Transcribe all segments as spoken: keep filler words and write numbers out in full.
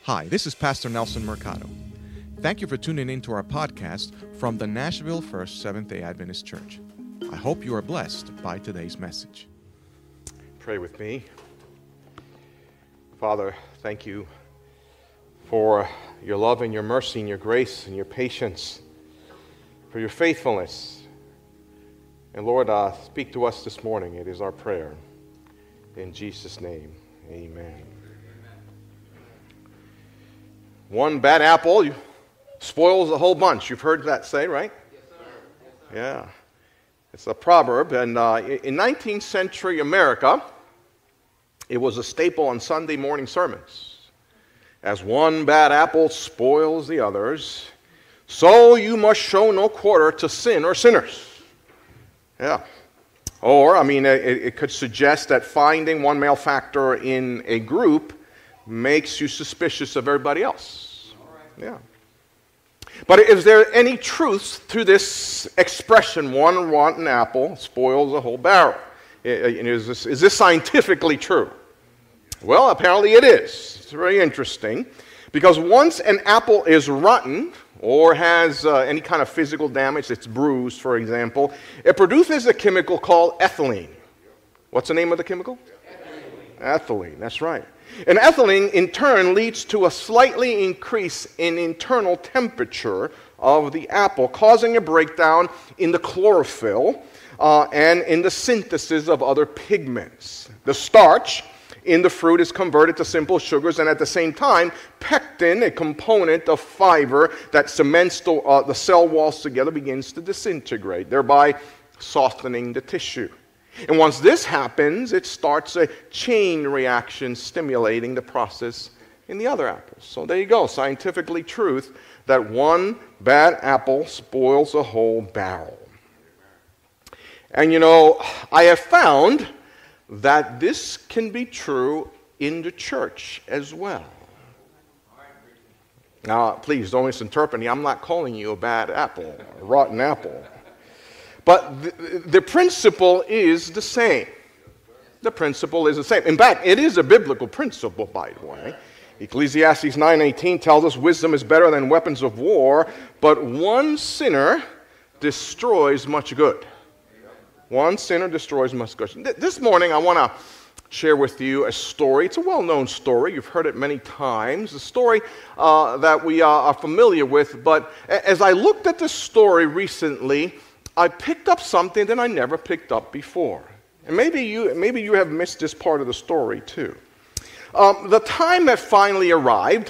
Hi, this is Pastor Nelson Mercado. Thank you for tuning in to our podcast from the Nashville First Seventh-day Adventist Church. I hope you are blessed by today's message. Pray with me. Father, thank you for your love and your mercy and your grace and your patience, for your faithfulness. And Lord, uh, speak to us this morning. It is our prayer. In Jesus' name, amen. One bad apple spoils a whole bunch. You've heard that say, right? Yes, sir. Yes, sir. Yeah. It's a proverb. And uh, in nineteenth century America, it was a staple on Sunday morning sermons. As one bad apple spoils the others, so you must show no quarter to sin or sinners. Yeah. Or, I mean, it, it could suggest that finding one malefactor in a group makes you suspicious of everybody else. Yeah. But is there any truth to this expression, one rotten apple spoils a whole barrel? Is this, is this scientifically true? Well, apparently it is. It's very interesting. Because once an apple is rotten, or has uh, any kind of physical damage, it's bruised, for example, it produces a chemical called ethylene. What's the name of the chemical? Ethylene. Ethylene, that's right. And ethylene, in turn, leads to a slightly increase in internal temperature of the apple, causing a breakdown in the chlorophyll uh, and in the synthesis of other pigments. The starch in the fruit is converted to simple sugars, and at the same time, pectin, a component of fiber that cements the, uh, the cell walls together, begins to disintegrate, thereby softening the tissue. And once this happens, it starts a chain reaction stimulating the process in the other apples. So there you go, scientifically truth that one bad apple spoils a whole barrel. And you know, I have found that this can be true in the church as well. Now, please don't misinterpret me. I'm not calling you a bad apple, a rotten apple. But the, the principle is the same. The principle is the same. In fact, it is a biblical principle, by the way. Ecclesiastes nine eighteen tells us wisdom is better than weapons of war, but one sinner destroys much good. One sinner destroys much good. This morning, I want to share with you a story. It's a well-known story. You've heard it many times. A story uh, that we uh, are familiar with. But as I looked at this story recently, I picked up something that I never picked up before. And maybe you, maybe you have missed this part of the story too. Um, the time that finally arrived,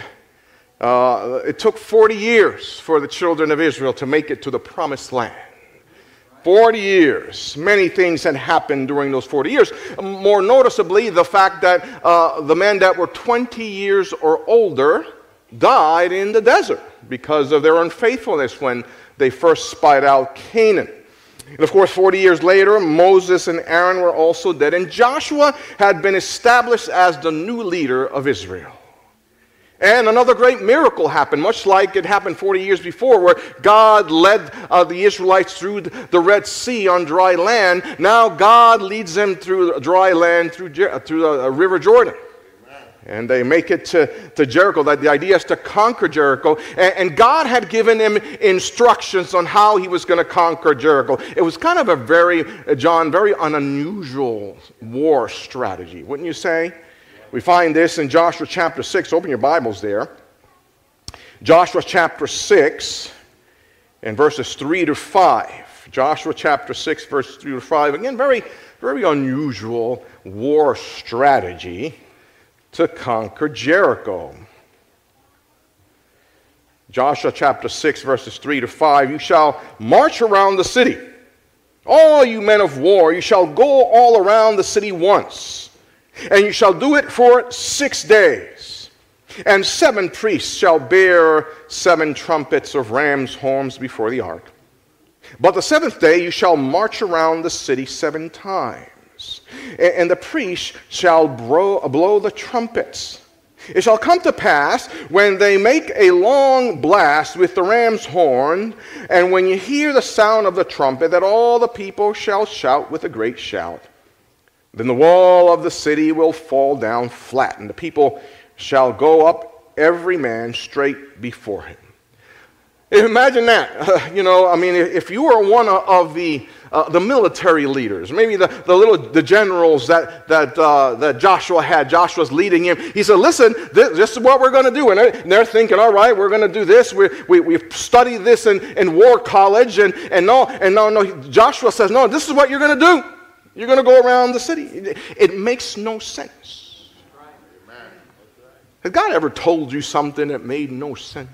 uh, it took forty years for the children of Israel to make it to the promised land. forty years. Many things had happened during those forty years. More noticeably, the fact that uh, the men that were twenty years or older died in the desert because of their unfaithfulness when they first spied out Canaan. And of course, forty years later, Moses and Aaron were also dead, and Joshua had been established as the new leader of Israel. And another great miracle happened, much like it happened forty years before, where God led uh, the Israelites through the Red Sea on dry land. Now God leads them through dry land, through, Jer- through the uh, River Jordan. And they make it to, to Jericho. That the idea is to conquer Jericho. And, and God had given him instructions on how he was going to conquer Jericho. It was kind of a very, uh, John, very unusual war strategy, wouldn't you say? We find this in Joshua chapter six. Open your Bibles there. Joshua chapter six and verses three to five. Joshua chapter six, verses three to five. Again, very, very unusual war strategy to conquer Jericho. Joshua chapter six, verses three to five. You shall march around the city. All you men of war, you shall go all around the city once. And you shall do it for six days. And seven priests shall bear seven trumpets of ram's horns before the ark. But the seventh day you shall march around the city seven times. And the priests shall blow the trumpets. It shall come to pass when they make a long blast with the ram's horn, and when you hear the sound of the trumpet, that all the people shall shout with a great shout. Then the wall of the city will fall down flat, and the people shall go up every man straight before him. Imagine that. Uh, you know, I mean, if you were one of the uh, the military leaders, maybe the, the little the generals that that uh, that Joshua had, Joshua's leading him. He said, "Listen, this, this is what we're going to do." And they're, and they're thinking, "All right, we're going to do this. We we we've studied this in, in war college, and and no and no no." Joshua says, "No, this is what you're going to do. You're going to go around the city." It, it makes no sense. Has God ever told you something that made no sense?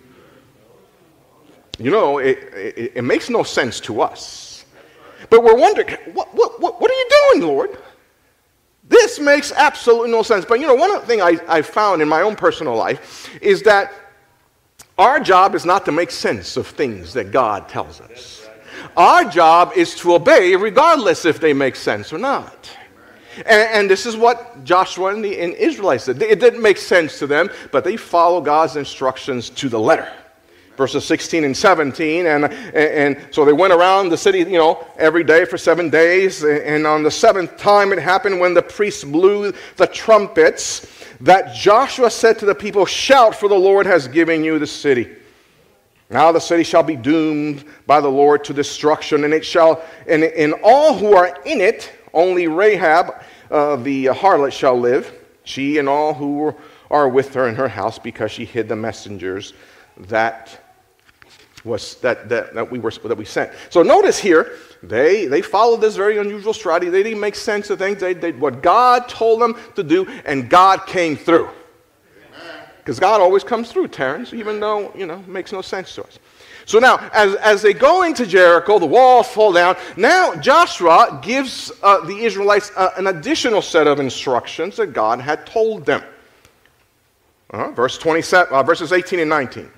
You know, it, it, it makes no sense to us. But we're wondering, what, what, what, what are you doing, Lord? This makes absolutely no sense. But you know, one thing I, I found in my own personal life is that our job is not to make sense of things that God tells us. Our job is to obey regardless if they make sense or not. And, and this is what Joshua and the and Israelites did. It didn't make sense to them, but they followed God's instructions to the letter. Verses sixteen and seventeen, and, and, and so they went around the city, you know, every day for seven days. And on the seventh time it happened when the priests blew the trumpets that Joshua said to the people, "Shout, for the Lord has given you the city. Now the city shall be doomed by the Lord to destruction, and it shall, and, and all who are in it, only Rahab, uh, the harlot, shall live, she and all who are with her in her house, because she hid the messengers that was that, that that we were that we sent." So notice here, they they followed this very unusual strategy. They didn't make sense of things. They did what God told them to do, and God came through. Because God always comes through, Terrence, even though, you know, it makes no sense to us. So now, as, as they go into Jericho, the walls fall down. Now Joshua gives uh, the Israelites uh, an additional set of instructions that God had told them. Uh-huh. Verse twenty-seven, uh, verses eighteen and nineteen.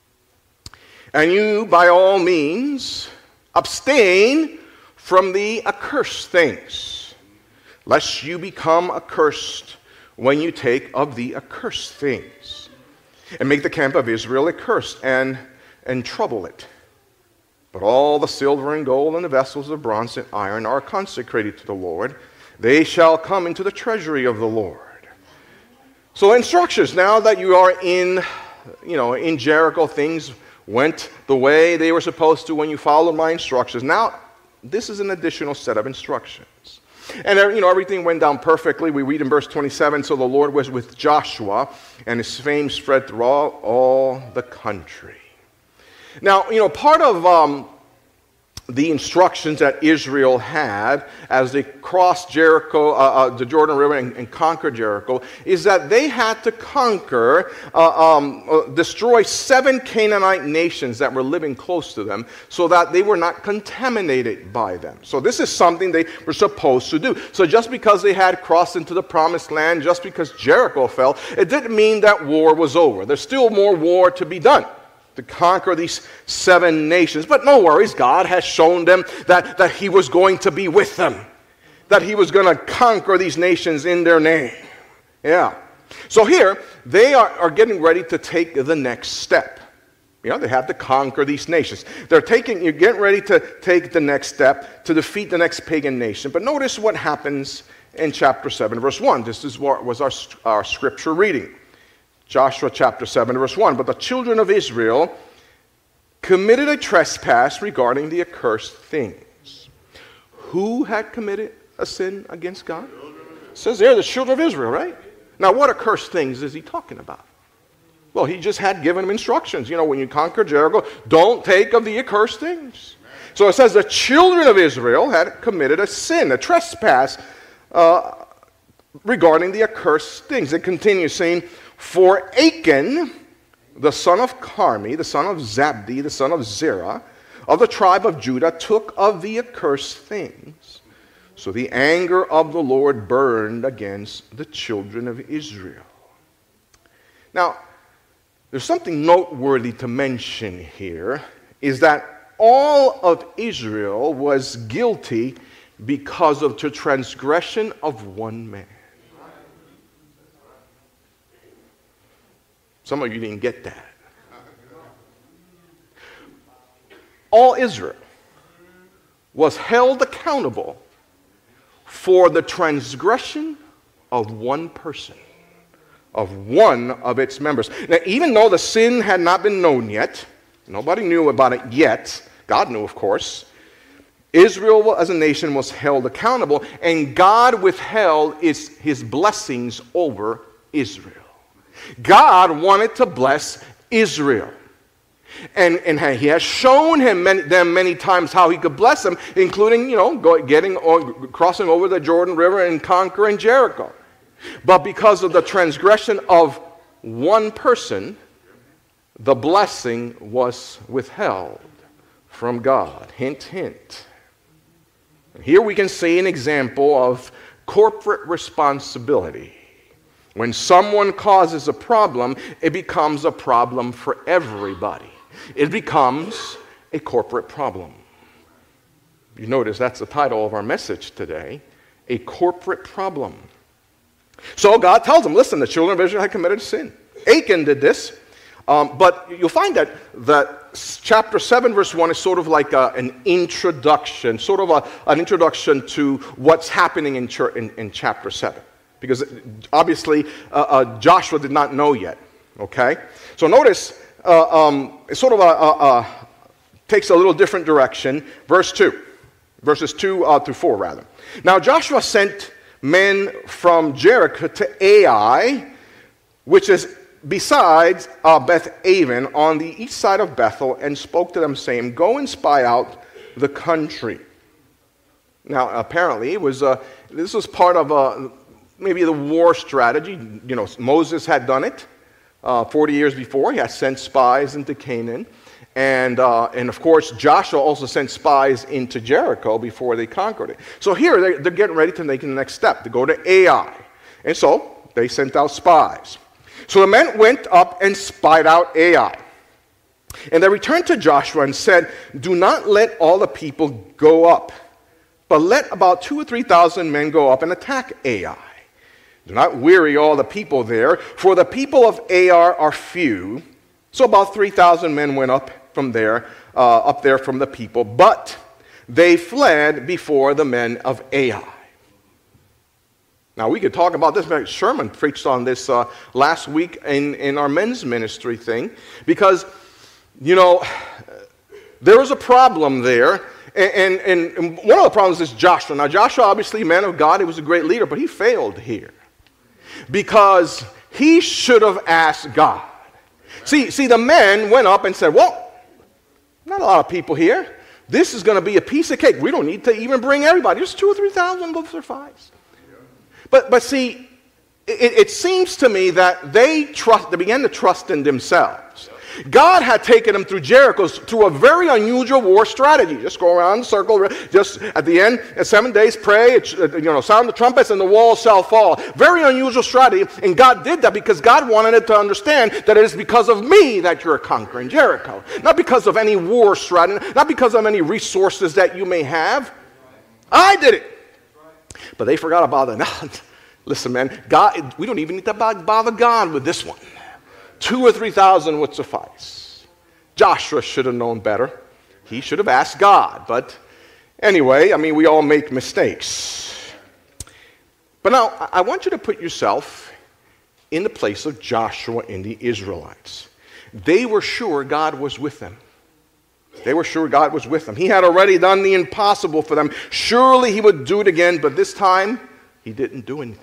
"And you, by all means, abstain from the accursed things, lest you become accursed when you take of the accursed things, and make the camp of Israel accursed, and, and trouble it. But all the silver and gold and the vessels of bronze and iron are consecrated to the Lord. They shall come into the treasury of the Lord." So instructions, now that you are in, you know, in Jericho, things went the way they were supposed to when you followed my instructions. Now, this is an additional set of instructions. And, you know, everything went down perfectly. We read in verse twenty-seven, "So the Lord was with Joshua, and his fame spread through all, all the country." Now, you know, part of um, the instructions that Israel had as they crossed Jericho, uh, uh, the Jordan River, and, and conquered Jericho, is that they had to conquer, uh, um, uh, destroy seven Canaanite nations that were living close to them, so that they were not contaminated by them. So this is something they were supposed to do. So just because they had crossed into the promised land, just because Jericho fell, it didn't mean that war was over. There's still more war to be done to conquer these seven nations. But no worries, God has shown them that, that he was going to be with them, that he was going to conquer these nations in their name. Yeah. So here, they are, are getting ready to take the next step. You know, they have to conquer these nations. They're taking, you're getting ready to take the next step to defeat the next pagan nation. But notice what happens in chapter seven, verse one. This is what was our, our scripture reading. Joshua chapter seven, verse one. "But the children of Israel committed a trespass regarding the accursed things." Who had committed a sin against God? It says there, the children of Israel, right? Now, what accursed things is he talking about? Well, he just had given them instructions. You know, when you conquer Jericho, don't take of the accursed things. So it says the children of Israel had committed a sin, a trespass uh, regarding the accursed things. It continues saying, "For Achan, the son of Carmi, the son of Zabdi, the son of Zerah, of the tribe of Judah, took of the accursed things. So the anger of the Lord burned against the children of Israel." Now, there's something noteworthy to mention here, is that all of Israel was guilty because of the transgression of one man. Some of you didn't get that. All Israel was held accountable for the transgression of one person, of one of its members. Now, even though the sin had not been known yet, nobody knew about it yet, God knew, of course, Israel as a nation was held accountable, and God withheld his, his blessings over Israel. God wanted to bless Israel. And, and he has shown him many, them many times how he could bless them, including, you know, go, getting or crossing over the Jordan River and conquering Jericho. But because of the transgression of one person, the blessing was withheld from God. Hint, hint. Here we can see an example of corporate responsibility. When someone causes a problem, it becomes a problem for everybody. It becomes a corporate problem. You notice that's the title of our message today, a corporate problem. So God tells them, listen, the children of Israel had committed sin. Achan did this, um, but you'll find that, that chapter seven, verse one is sort of like a, an introduction, sort of a, an introduction to what's happening in, church, in, in chapter seven. Because obviously uh, uh, Joshua did not know yet, okay? So notice, uh, um, it sort of a, a, a, takes a little different direction. Verse two, verses two uh, through four rather. Now Joshua sent men from Jericho to Ai, which is besides uh, Beth-aven on the east side of Bethel, and spoke to them saying, go and spy out the country. Now apparently it was, uh, this was part of a, maybe the war strategy. You know, Moses had done it uh, forty years before. He had sent spies into Canaan. And, uh, and of course, Joshua also sent spies into Jericho before they conquered it. So here, they're, they're getting ready to make the next step, to go to Ai. And so, they sent out spies. So the men went up and spied out Ai. And they returned to Joshua and said, do not let all the people go up, but let about two or three thousand men go up and attack Ai. Do not weary all the people there, for the people of Ai are few. So about three thousand men went up from there, uh, up there from the people, but they fled before the men of Ai. Now we could talk about this. Sherman preached on this uh, last week in, in our men's ministry thing, because, you know, there was a problem there, and, and, and one of the problems is Joshua. Now Joshua, obviously, man of God, he was a great leader, but he failed here. Because he should have asked God. See, see, the men went up and said, well, not a lot of people here. This is going to be a piece of cake. We don't need to even bring everybody. Just two or three thousand will suffice. But, but see, it, it seems to me that they trust, they began to trust in themselves. God had taken them through Jericho through a very unusual war strategy. Just go around in a circle, just at the end, at seven days, pray, you know, sound the trumpets, and the walls shall fall. Very unusual strategy, and God did that because God wanted it to understand that it is because of me that you're conquering Jericho. Not because of any war strategy, not because of any resources that you may have. I did it. But they forgot about it. Listen, man, God, we don't even need to bother God with this one. Two or three thousand would suffice. Joshua should have known better. He should have asked God. But anyway, I mean, we all make mistakes. But now, I want you to put yourself in the place of Joshua and the Israelites. They were sure God was with them. They were sure God was with them. He had already done the impossible for them. Surely he would do it again, but this time, he didn't do anything.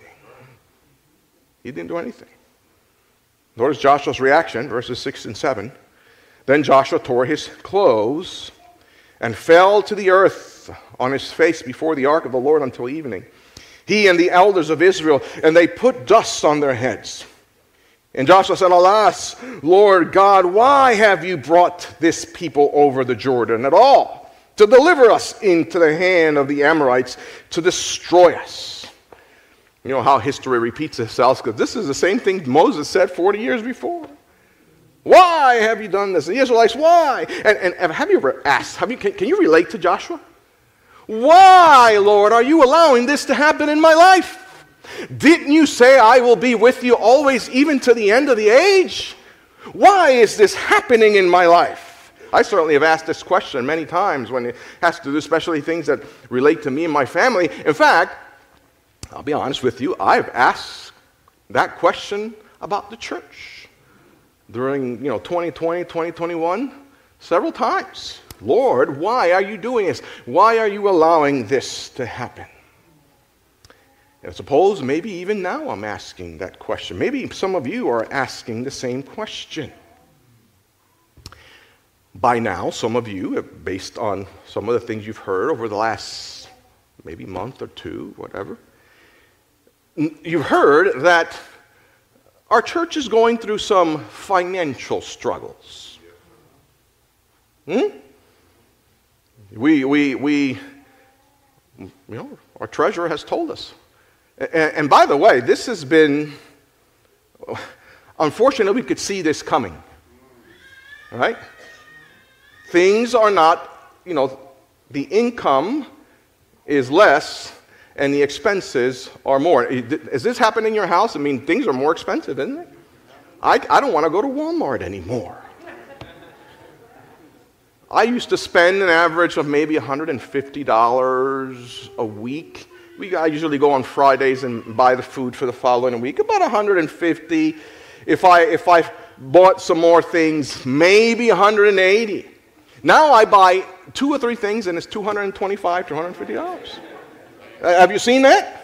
He didn't do anything. Notice Joshua's reaction, verses six and seven. Then Joshua tore his clothes and fell to the earth on his face before the ark of the Lord until evening. He and the elders of Israel, and they put dust on their heads. And Joshua said, alas, Lord God, why have you brought this people over the Jordan at all, to deliver us into the hand of the Amorites, to destroy us? You know how history repeats itself, because this is the same thing Moses said forty years before. Why have you done this? The Israelites, why? And, and have you ever asked, have you, can, can you relate to Joshua? Why, Lord, are you allowing this to happen in my life? Didn't you say I will be with you always, even to the end of the age? Why is this happening in my life? I certainly have asked this question many times when it has to do especially things that relate to me and my family. In fact, I'll be honest with you, I've asked that question about the church during, you know, twenty twenty, twenty twenty-one, several times. Lord, why are you doing this? Why are you allowing this to happen? I suppose maybe even now I'm asking that question. Maybe some of you are asking the same question. By now, some of you, based on some of the things you've heard over the last maybe month or two, whatever, you've heard that our church is going through some financial struggles. Hmm? We, we, we, you know, our treasurer has told us. And, and by the way, this has been, unfortunately, we could see this coming. All right? Things are not, you know, the income is less and the expenses are more. Is this happening in your house? I mean, things are more expensive, isn't it? I, I don't want to go to Walmart anymore. I used to spend an average of maybe one hundred fifty dollars a week. We, I usually go on Fridays and buy the food for the following week, about one hundred fifty dollars. If I, if I bought some more things, maybe one hundred eighty dollars. Now I buy two or three things and it's two hundred twenty-five dollars, two hundred fifty dollars. Uh, have you seen that?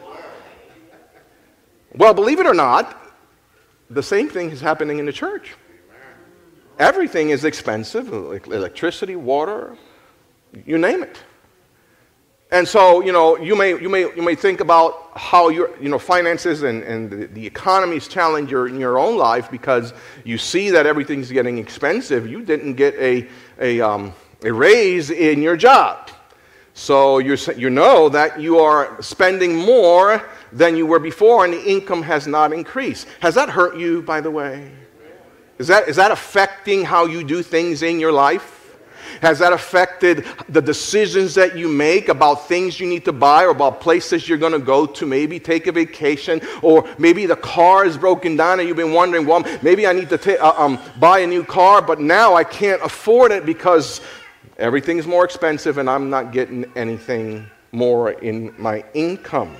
Well, believe it or not, the same thing is happening in the church. Everything is expensive, like electricity, water, you name it. And so, you know, you may you may you may think about how your you know finances and, and the, the economy's challenge your in your own life because you see that everything's getting expensive. You didn't get a a um, a raise in your job, so you you know that you are spending more than you were before, and the income has not increased. Has that hurt you, by the way? Is that is that affecting how you do things in your life? Has that affected the decisions that you make about things you need to buy or about places you're going to go to, maybe take a vacation, or maybe the car is broken down and you've been wondering, well, maybe I need to ta- uh, um, buy a new car, but now I can't afford it because everything's more expensive and I'm not getting anything more in my income.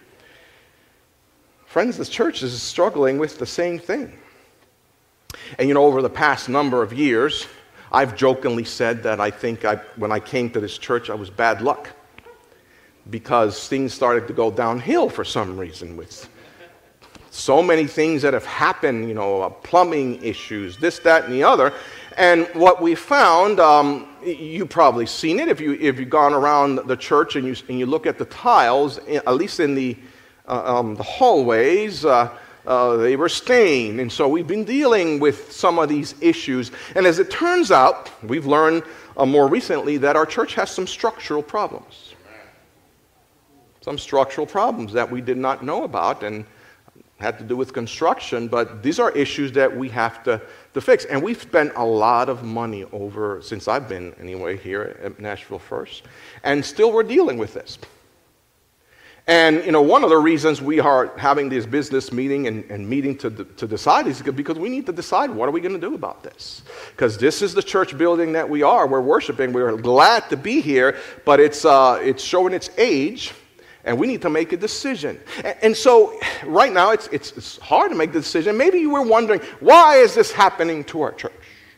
Friends, the church is struggling with the same thing. And you know, over the past number of years, I've jokingly said that I think I, when I came to this church, I was bad luck because things started to go downhill for some reason with so many things that have happened, you know, uh, plumbing issues, this, that, and the other. And what we found, um, you've probably seen it if, you, if you've gone around the church and you, and you look at the tiles, at least in the, uh, um, the hallways, uh, Uh, they were stained, and so we've been dealing with some of these issues. And as it turns out, we've learned uh, more recently that our church has some structural problems. Some structural problems that we did not know about and had to do with construction, but these are issues that we have to, to fix. And we've spent a lot of money over, since I've been anyway here at Nashville First, and still we're dealing with this. And, you know, one of the reasons we are having this business meeting and, and meeting to, to decide is because we need to decide what are we going to do about this. Because this is the church building that we are. We're worshiping. We're glad to be here, but it's, uh, it's showing its age, and we need to make a decision. And, and so right now it's, it's, it's hard to make the decision. Maybe you were wondering, why is this happening to our church?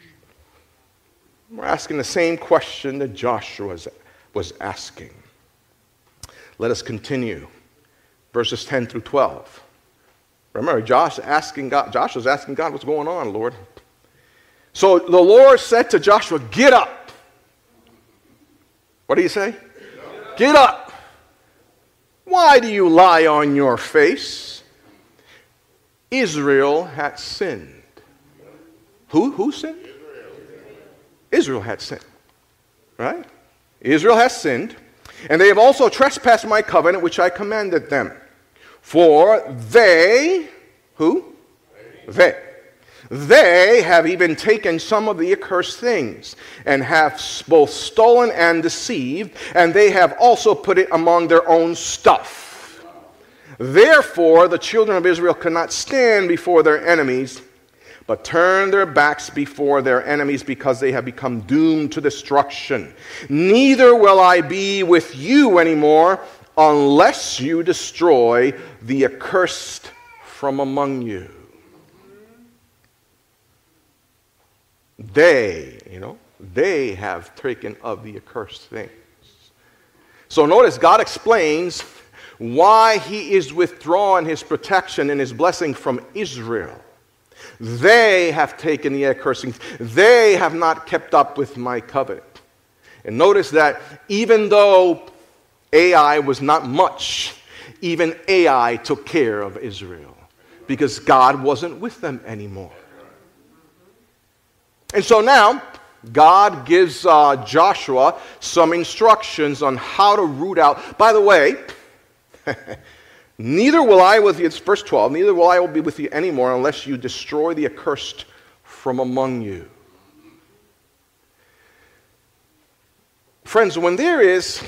We're asking the same question that Joshua was, was asking. Let us continue. Verses ten through twelve. Remember, Josh asking God, Josh was asking God, what's going on, Lord? So the Lord said to Joshua, get up. What do you say? Get up. Get up. Why do you lie on your face? Israel had sinned. Who? Who sinned? Israel had sinned. Right? Israel has sinned. And they have also trespassed my covenant, which I commanded them. For they, who? They. They have even taken some of the accursed things, and have both stolen and deceived, and they have also put it among their own stuff. Therefore, the children of Israel cannot stand before their enemies, but turn their backs before their enemies because they have become doomed to destruction. Neither will I be with you anymore unless you destroy the accursed from among you. They, you know, they have taken of the accursed things. So notice God explains why he is withdrawing his protection and his blessing from Israel. They have taken the accursed things. They have not kept up with my covenant. And notice that even though Ai was not much, even Ai took care of Israel because God wasn't with them anymore. And so now, God gives uh, Joshua some instructions on how to root out. By the way, neither will I with you, it's verse twelve, neither will I be with you anymore unless you destroy the accursed from among you. Friends, when there is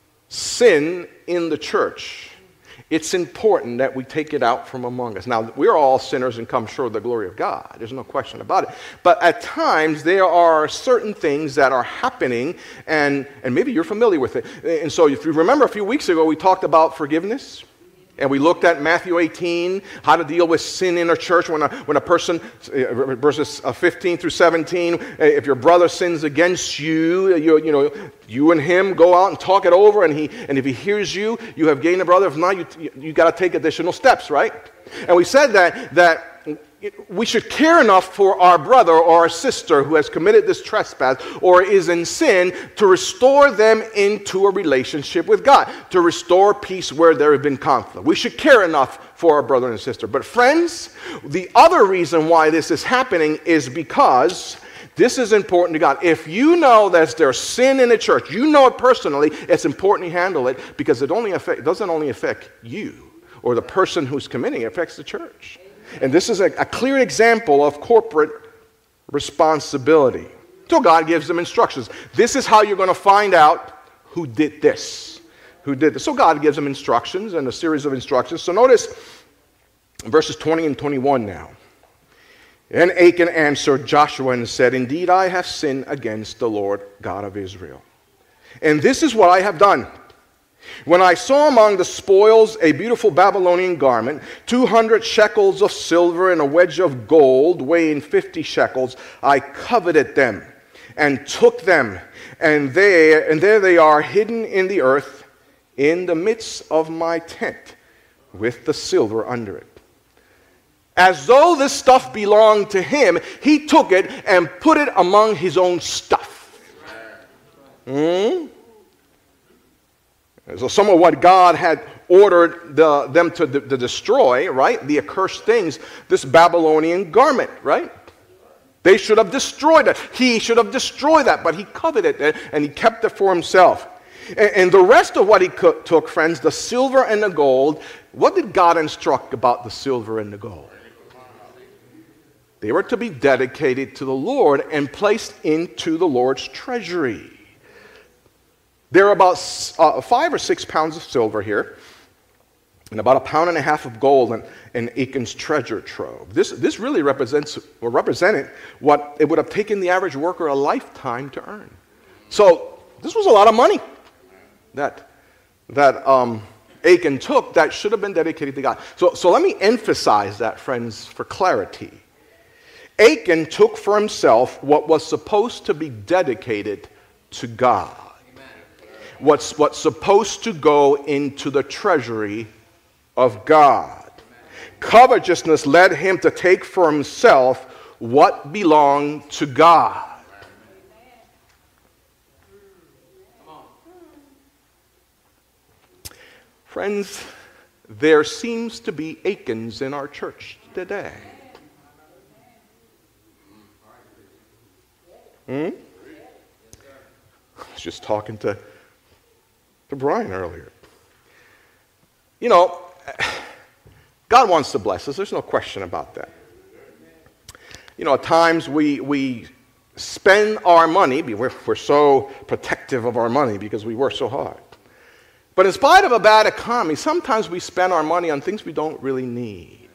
sin in the church, it's important that we take it out from among us. Now, we're all sinners and come short of the glory of God. There's no question about it. But at times, there are certain things that are happening, and, and maybe you're familiar with it. And so if you remember a few weeks ago, we talked about forgiveness. And we looked at Matthew eighteen, how to deal with sin in a church when a, when a person, verses fifteen through seventeen, if your brother sins against you, you, you know, you and him go out and talk it over, and he and if he hears you, you have gained a brother. If not, you you got to take additional steps, right? And we said that that we should care enough for our brother or our sister who has committed this trespass or is in sin to restore them into a relationship with God, to restore peace where there has been conflict. We should care enough for our brother and sister. But friends, the other reason why this is happening is because this is important to God. If you know that there's sin in the church, you know it personally, it's important to handle it because it only affect, it doesn't only affect you or the person who's committing it, it affects the church. And this is a, a clear example of corporate responsibility. So God gives them instructions. This is how you're going to find out who did this. Who did this. So God gives them instructions and a series of instructions. So notice verses twenty and twenty-one now. And Achan answered Joshua and said, Indeed, I have sinned against the Lord God of Israel. And this is what I have done. When I saw among the spoils a beautiful Babylonian garment, two hundred shekels of silver and a wedge of gold weighing fifty shekels, I coveted them and took them, and they and there they are hidden in the earth in the midst of my tent with the silver under it. As though this stuff belonged to him, he took it and put it among his own stuff. Hmm? So some of what God had ordered the, them to, to destroy, right, the accursed things, this Babylonian garment, right? They should have destroyed it. He should have destroyed that, but he coveted it and he kept it for himself. And, and the rest of what he co- took, friends, the silver and the gold, what did God instruct about the silver and the gold? They were to be dedicated to the Lord and placed into the Lord's treasury. There are about uh, five or six pounds of silver here, and about a pound and a half of gold in, in Achan's treasure trove. This, this really represents or represented what it would have taken the average worker a lifetime to earn. So this was a lot of money that that um, Achan took that should have been dedicated to God. So, so let me emphasize that, friends, for clarity. Achan took for himself what was supposed to be dedicated to God. What's, what's supposed to go into the treasury of God. Covetousness led him to take for himself what belonged to God. Friends, there seems to be Achans in our church today. Hmm? I was just talking to to Brian earlier. You know, God wants to bless us. There's no question about that. You know, at times we we spend our money, we're, we're so protective of our money because we work so hard. But in spite of a bad economy, sometimes we spend our money on things we don't really need.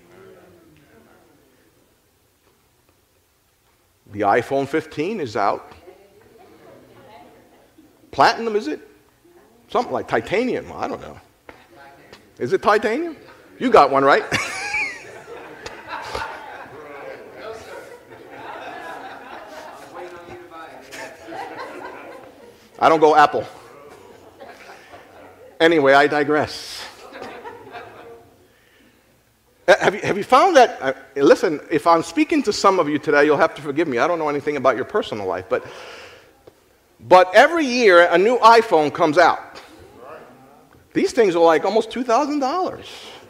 The iPhone fifteen is out. Platinum, is it? Something like titanium. I don't know. Is it titanium? You got one, right? I don't go Apple. Anyway, I digress. Have you, have you found that, uh, listen, if I'm speaking to some of you today, you'll have to forgive me. I don't know anything about your personal life, but, but every year a new iPhone comes out. These things are like almost two thousand dollars.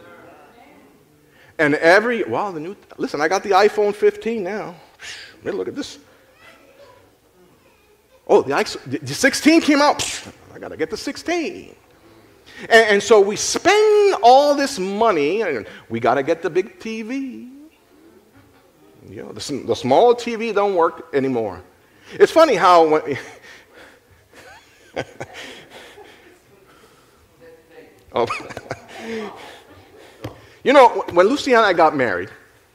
And every, wow, the new, listen, I got the iPhone fifteen now. Look at this. Oh, the, the sixteen came out. I got to get the sixteen. And, and so we spend all this money, and we got to get the big T V. You know, the, the small T V don't work anymore. It's funny how when, oh, you know, when Luciana and I got married,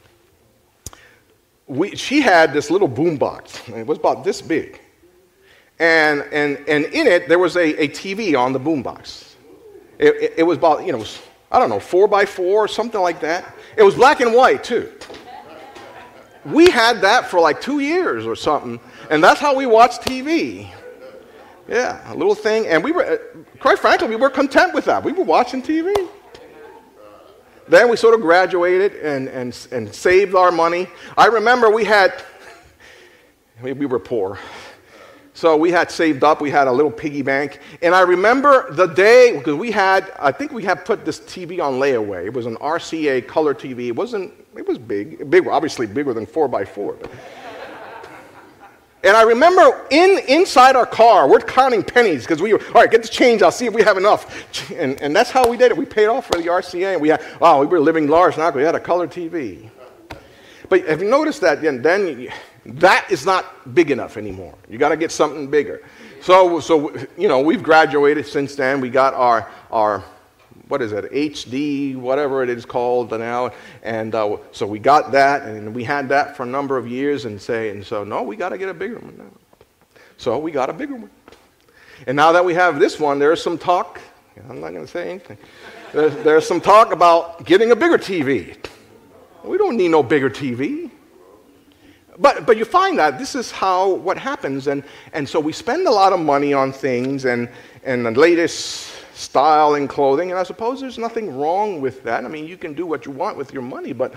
we, she had this little boom box. It was about this big. And, and, and in it, there was a, a T V on the boom box. It, it, it was about, you know, was, I don't know, four by four or something like that. It was black and white, too. We had that for like two years or something, and that's how we watched T V. Yeah, a little thing. And we were, quite frankly, we were content with that. We were watching T V. Then we sort of graduated and, and, and saved our money. I remember we had, we were poor. So we had saved up, we had a little piggy bank. And I remember the day, because we had, I think we had put this T V on layaway. It was an R C A color T V. It wasn't, it was big, big, obviously bigger than four by four. And I remember in, inside our car, we're counting pennies because we were, all right, get the change, I'll see if we have enough. And, and that's how we did it. We paid off for the R C A, and we had, wow, we were living large now because we had a color T V. But have you noticed that then, then you, that is not big enough anymore. You got to get something bigger. So, so you know, we've graduated since then. We got our, our what is it, H D, whatever it is called now. And uh, so we got that, and we had that for a number of years. And say, and so, no, we got to get a bigger one now. So we got a bigger one. And now that we have this one, there's some talk. I'm not going to say anything. There's, there's some talk about getting a bigger T V. We don't need no bigger T V. But, but you find that this is how, what happens, and, and so we spend a lot of money on things and, and the latest style in clothing, and I suppose there's nothing wrong with that. I mean, you can do what you want with your money, but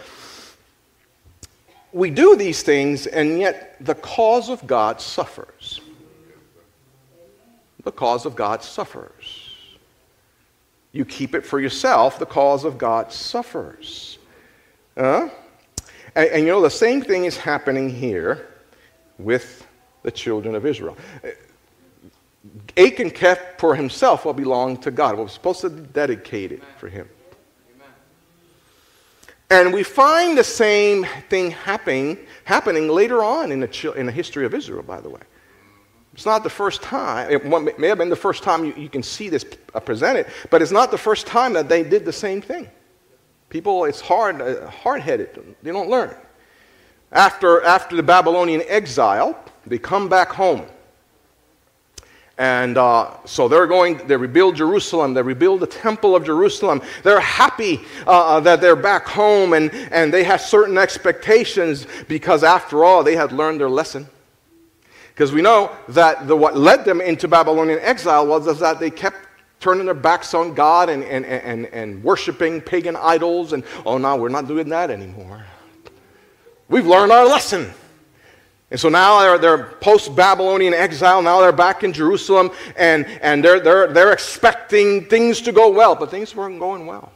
we do these things, and yet the cause of God suffers. The cause of God suffers. You keep it for yourself, the cause of God suffers. Huh? And, and you know, the same thing is happening here with the children of Israel. Achan kept for himself what belonged to God. What was supposed to be dedicated for him. And we find the same thing happening, happening later on in the, in the history of Israel, by the way. It's not the first time. It may have been the first time you, you can see this presented, but it's not the first time that they did the same thing. People, it's hard, uh, hard-headed. They don't learn. After, after the Babylonian exile, they come back home. And uh, so they're going, they rebuild Jerusalem, they rebuild the temple of Jerusalem. They're happy uh, that they're back home, and, and they have certain expectations because, after all, they had learned their lesson. Because we know that the, what led them into Babylonian exile was is that they kept turning their backs on God and, and, and, and worshiping pagan idols. And, oh, no, we're not doing that anymore. We've learned our lesson. And so now they're, they're post-Babylonian exile. Now they're back in Jerusalem, and, and they're, they're, they're expecting things to go well. But things weren't going well.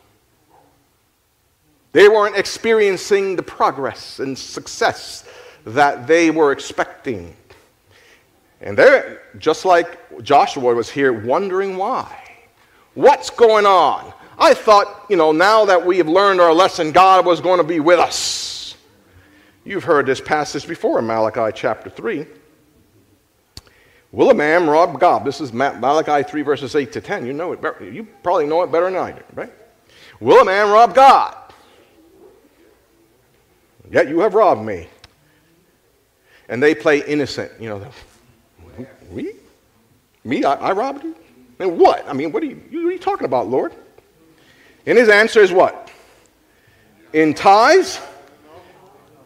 They weren't experiencing the progress and success that they were expecting. And they're, just like Joshua was here, wondering why. What's going on? I thought, you know, now that we have learned our lesson, God was going to be with us. You've heard this passage before in Malachi chapter three. Will a man rob God? This is Malachi three, verses eight to ten. You know it better. You probably know it better than I do, right? Will a man rob God? Yet you have robbed me. And they play innocent. You know, me? Me? I, I robbed you? And what? I mean, what are, you, what are you talking about, Lord? And his answer is what? In tithes?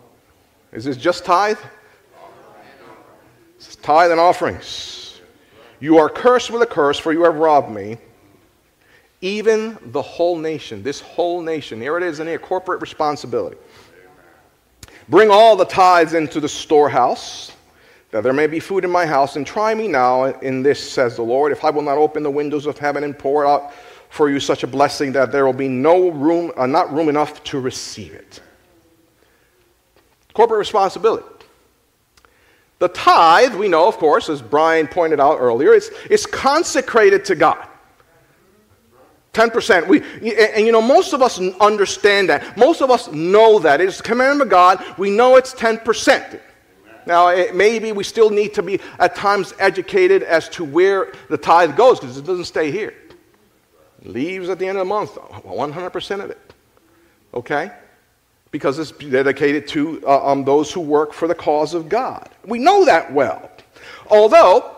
Is this just tithe? It's tithe and offerings. You are cursed with a curse, for you have robbed me. Even the whole nation, this whole nation, here it is in here, corporate responsibility. Bring all the tithes into the storehouse, that there may be food in my house, and try me now in this, says the Lord, if I will not open the windows of heaven and pour out for you such a blessing that there will be no room, uh, not room enough to receive it. Corporate responsibility. The tithe, we know, of course, as Brian pointed out earlier, it's, it's consecrated to God. ten percent. We, and you know, most of us understand that. Most of us know that. It's the commandment of God. We know it's ten percent. Now, it, maybe we still need to be at times educated as to where the tithe goes, because it doesn't stay here. It leaves at the end of the month, one hundred percent of it. Okay? Because it's dedicated to uh, um, those who work for the cause of God. We know that well. Although,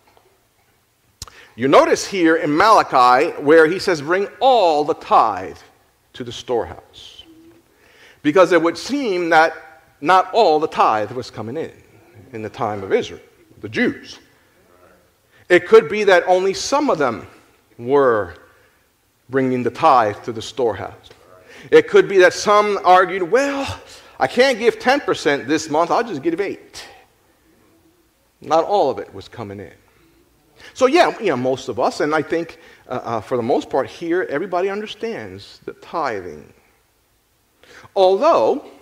you notice here in Malachi where he says, bring all the tithe to the storehouse. Because it would seem that not all the tithe was coming in in the time of Israel, the Jews. It could be that only some of them were bringing the tithe to the storehouse. It could be that some argued, well, I can't give ten percent this month, I'll just give eight. Not all of it was coming in. So yeah, you know, most of us, and I think uh, uh, for the most part here, everybody understands the tithing. Although,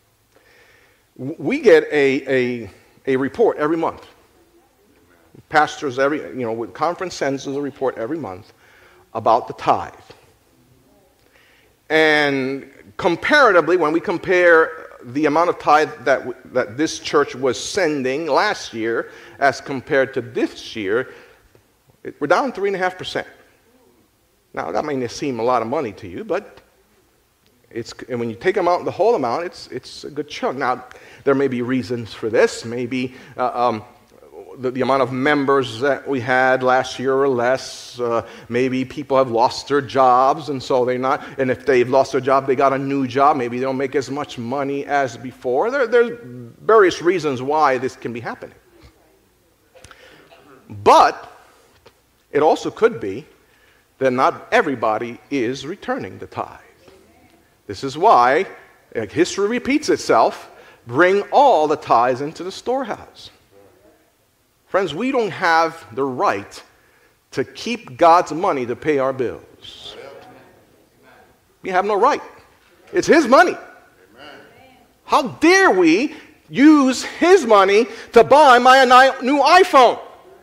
we get a, a, a report every month. Pastors, every, you know, conference sends us a report every month about the tithe. And comparatively, when we compare the amount of tithe that, w- that this church was sending last year as compared to this year, it, we're down three point five percent. Now, that may seem a lot of money to you, but it's, and when you take them out, the whole amount, it's, it's a good chunk. Now, there may be reasons for this. Maybe uh, um, the, the amount of members that we had last year or less. Uh, maybe people have lost their jobs, and so they're not. And if they've lost their job, they got a new job. Maybe they don't make as much money as before. There, there's various reasons why this can be happening. But it also could be that not everybody is returning the tithe. This is why, like history repeats itself, bring all the tithes into the storehouse. Friends, we don't have the right to keep God's money to pay our bills. We have no right. It's His money. How dare we use His money to buy my new iPhone?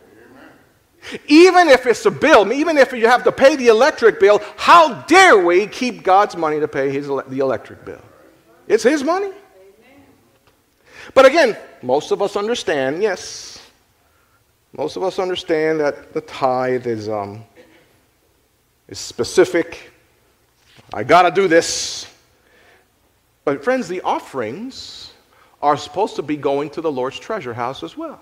Even if it's a bill, even if you have to pay the electric bill, how dare we keep God's money to pay his, the electric bill? It's His money. But again, most of us understand, yes, most of us understand that the tithe is, um, is specific. I got to do this. But friends, the offerings are supposed to be going to the Lord's treasure house as well.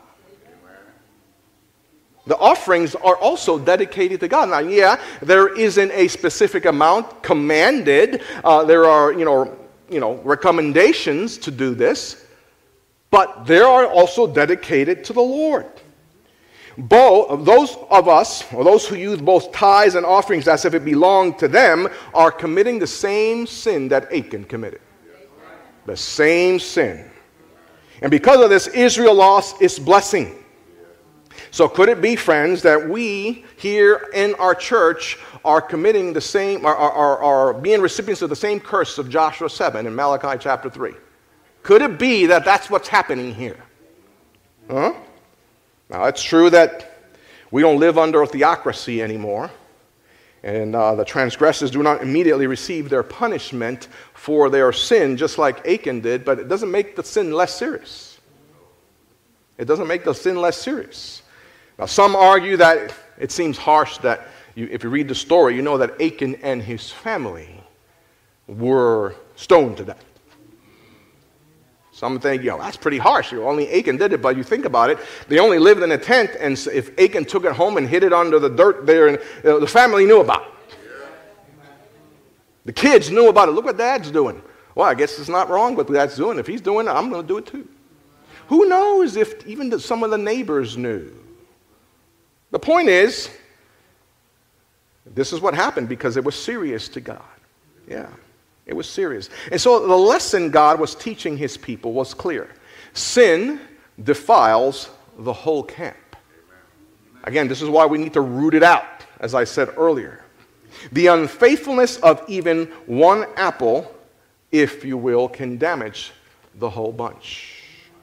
The offerings are also dedicated to God. Now, yeah, there isn't a specific amount commanded. Uh, there are, you know, you know, recommendations to do this, but they are also dedicated to the Lord. Both those of us, or those who use both tithes and offerings as if it belonged to them, are committing the same sin that Achan committed. The same sin. And because of this, Israel lost its blessing. So could it be, friends, that we here in our church are committing the same, are, are, are being recipients of the same curse of Joshua seven in Malachi chapter three? Could it be that that's what's happening here? Huh? Now, it's true that we don't live under a theocracy anymore, and uh, the transgressors do not immediately receive their punishment for their sin, just like Achan did, but it doesn't make the sin less serious. It doesn't make the sin less serious. Now, some argue that it seems harsh that you, if you read the story, you know that Achan and his family were stoned to death. Some think, you know, that's pretty harsh. Only Achan did it, but you think about it, they only lived in a tent, and if Achan took it home and hid it under the dirt there, and you know, the family knew about it. The kids knew about it. Look what Dad's doing. Well, I guess it's not wrong what Dad's doing. If he's doing it, I'm going to do it too. Who knows if even some of the neighbors knew? The point is, this is what happened because it was serious to God. Yeah, it was serious. And so the lesson God was teaching his people was clear. Sin defiles the whole camp. Again, this is why we need to root it out, as I said earlier. The unfaithfulness of even one apple, if you will, can damage the whole bunch.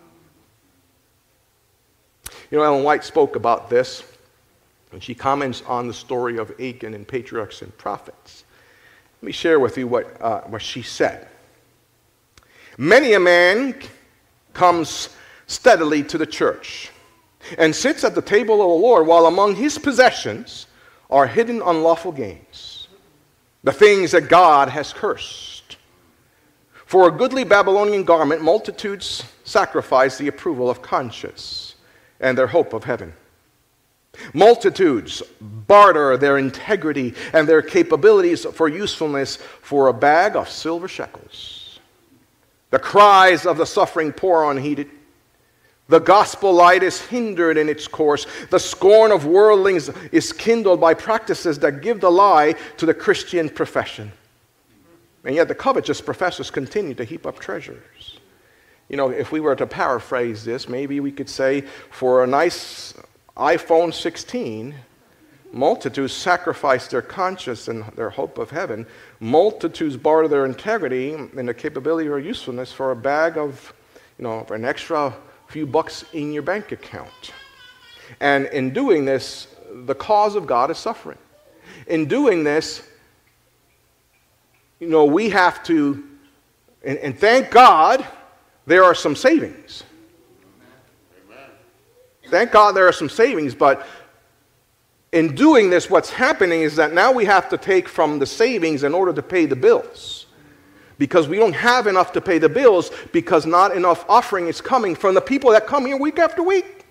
You know, Ellen White spoke about this, and she comments on the story of Achan in Patriarchs and Prophets. Let me share with you what, uh, what she said. Many a man comes steadily to the church and sits at the table of the Lord while among his possessions are hidden unlawful gains, the things that God has cursed. For a goodly Babylonian garment, multitudes sacrifice the approval of conscience and their hope of heaven. Multitudes barter their integrity and their capabilities for usefulness for a bag of silver shekels. The cries of the suffering poor are unheeded. The gospel light is hindered in its course. The scorn of worldlings is kindled by practices that give the lie to the Christian profession. And yet the covetous professors continue to heap up treasures. You know, if we were to paraphrase this, maybe we could say, for a nice iPhone sixteen, multitudes sacrifice their conscience and their hope of heaven. Multitudes barter their integrity and their capability or usefulness for a bag of, you know, for an extra few bucks in your bank account. And in doing this, the cause of God is suffering. In doing this, you know, we have to, and, and thank God, there are some savings. Amen. Thank God there are some savings, but in doing this, what's happening is that now we have to take from the savings in order to pay the bills. Because we don't have enough to pay the bills because not enough offering is coming from the people that come here week after week.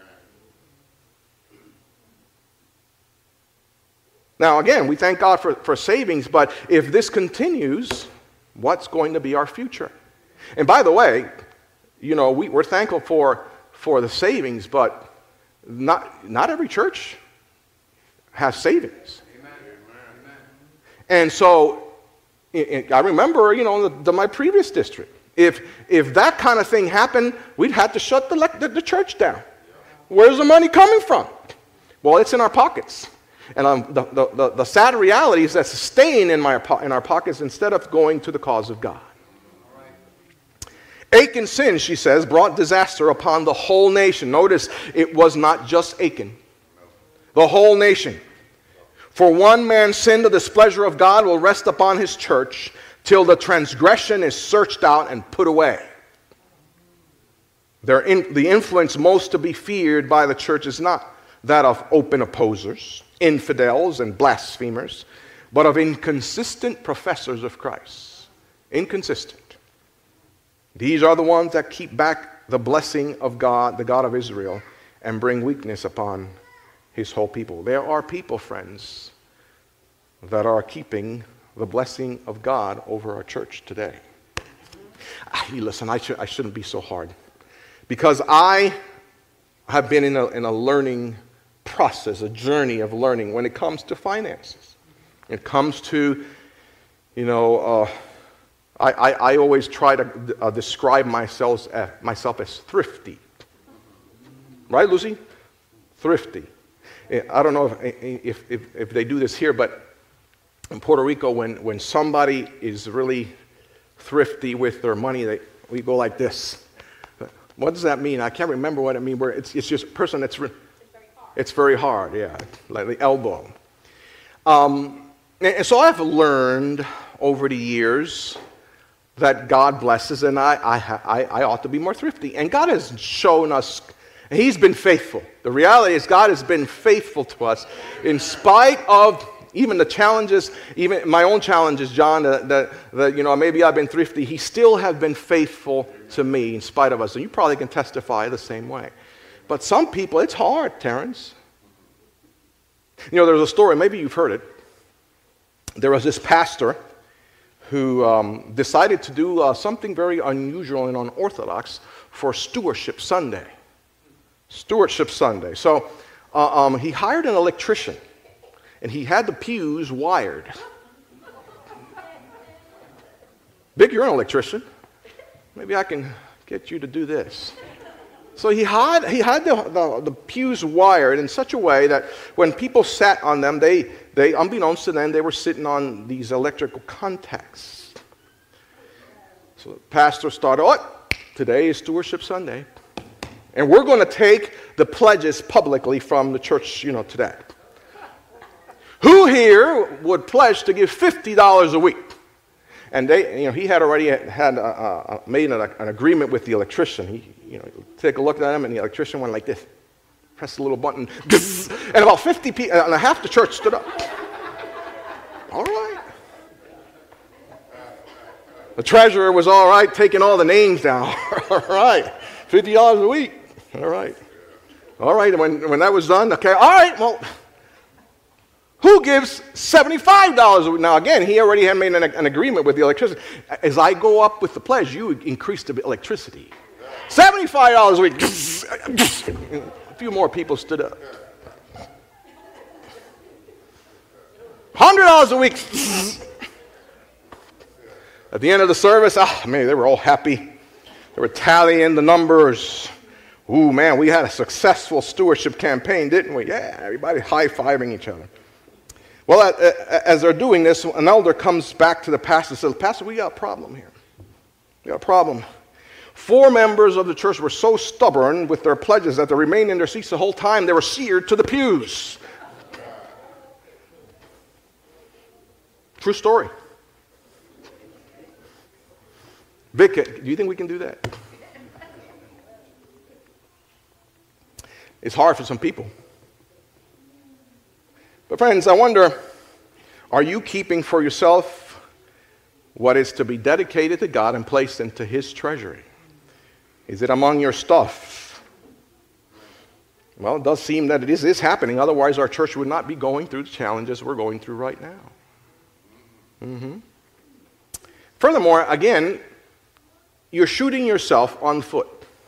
Now, again, we thank God for, for savings, but if this continues, what's going to be our future? And by the way, you know, we, we're thankful for, for the savings, but not, not every church has savings. Amen. And so, I remember, you know, the, the, my previous district. If if that kind of thing happened, we'd have to shut the, the, the church down. Where's the money coming from? Well, it's in our pockets. And um, the, the, the, the sad reality is that it's staying in, my, in our pockets instead of going to the cause of God. Achan's sin, she says, brought disaster upon the whole nation. Notice, it was not just Achan. The whole nation. For one man's sin, the displeasure of God will rest upon his church till the transgression is searched out and put away. Their in, the influence most to be feared by the church is not that of open opposers, infidels, and blasphemers, but of inconsistent professors of Christ. Inconsistent. These are the ones that keep back the blessing of God, the God of Israel, and bring weakness upon his whole people. There are people, friends, that are keeping the blessing of God over our church today. Hey, listen, I, should, I shouldn't be so hard. Because I have been in a, in a learning process, a journey of learning when it comes to finances. It comes to, you know, uh, I, I, I always try to uh, describe myself, uh, myself as thrifty. Right, Lucy? Thrifty. I don't know if, if, if, if they do this here, but in Puerto Rico, when, when somebody is really thrifty with their money, they, we go like this. What does that mean? I can't remember what it means. Where it's, it's just a person that's... Re- it's very hard. It's very hard, yeah, like the elbow. Um, and, and so I've learned over the years that God blesses, and I, I, I, I ought to be more thrifty. And God has shown us... He's been faithful. The reality is God has been faithful to us in spite of even the challenges, even my own challenges, John, that, that, that, you know, maybe I've been thrifty. He still has been faithful to me in spite of us. And you probably can testify the same way. But some people, it's hard, Terrence. You know, there's a story, maybe you've heard it. There was this pastor who um, decided to do uh, something very unusual and unorthodox for Stewardship Sunday. Stewardship Sunday. So uh, um, he hired an electrician, and he had the pews wired. Vic, you're an electrician. Maybe I can get you to do this. So he had, he had the, the, the pews wired in such a way that when people sat on them, they, they, unbeknownst to them, they were sitting on these electrical contacts. So the pastor started, oh, today is Stewardship Sunday, and we're going to take the pledges publicly from the church, you know, today. Who here would pledge to give fifty dollars a week? And they, you know, he had already had a, a, made an, an agreement with the electrician. He, you know, take a look at him, and the electrician went like this, pressed the little button, and about fifty people, and half the church stood up. All right. The treasurer was all right, taking all the names down. All right, fifty dollars a week. All right, all right. And when when that was done, okay, all right. Well, who gives seventy-five dollars a week? Now, again, he already had made an, an agreement with the electricity. As I go up with the pledge, you increase the electricity. seventy-five dollars a week. A few more people stood up. one hundred dollars a week. At the end of the service, ah, man, they were all happy. They were tallying the numbers. Ooh, man, we had a successful stewardship campaign, didn't we? Yeah, everybody high-fiving each other. Well, as they're doing this, an elder comes back to the pastor and says, Pastor, we got a problem here. We got a problem. Four members of the church were so stubborn with their pledges that they remained in their seats the whole time. They were seared to the pews. True story. Vic, do you think we can do that? It's hard for some people. But friends, I wonder, are you keeping for yourself what is to be dedicated to God and placed into His treasury? Is it among your stuff? Well, it does seem that it is, is happening. Otherwise, our church would not be going through the challenges we're going through right now. Mm-hmm. Furthermore, again, you're shooting yourself on foot.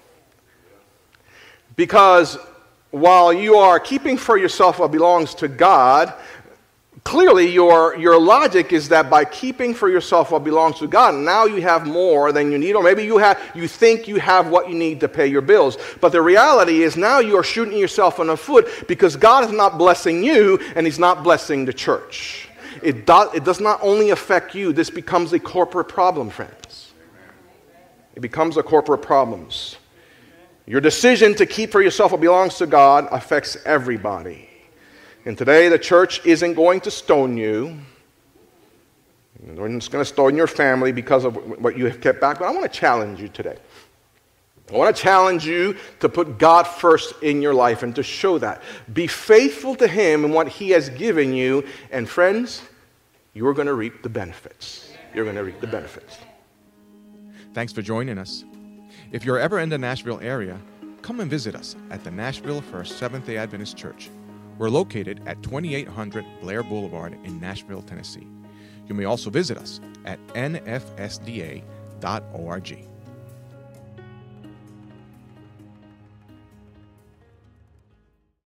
Because while you are keeping for yourself what belongs to God, clearly your, your logic is that by keeping for yourself what belongs to God, now you have more than you need, or maybe you have you think you have what you need to pay your bills. But the reality is now you are shooting yourself on the foot because God is not blessing you and He's not blessing the church. It, do, it does not only affect you, this becomes a corporate problem, friends. It becomes a corporate problem. Your decision to keep for yourself what belongs to God affects everybody. And today the church isn't going to stone you. They're not going to stone your family because of what you have kept back. But I want to challenge you today. I want to challenge you to put God first in your life and to show that. Be faithful to Him and what He has given you. And friends, you're going to reap the benefits. You're going to reap the benefits. Thanks for joining us. If you're ever in the Nashville area, come and visit us at the Nashville First Seventh-day Adventist Church. We're located at twenty-eight hundred Blair Boulevard in Nashville, Tennessee. You may also visit us at N F S D A dot org.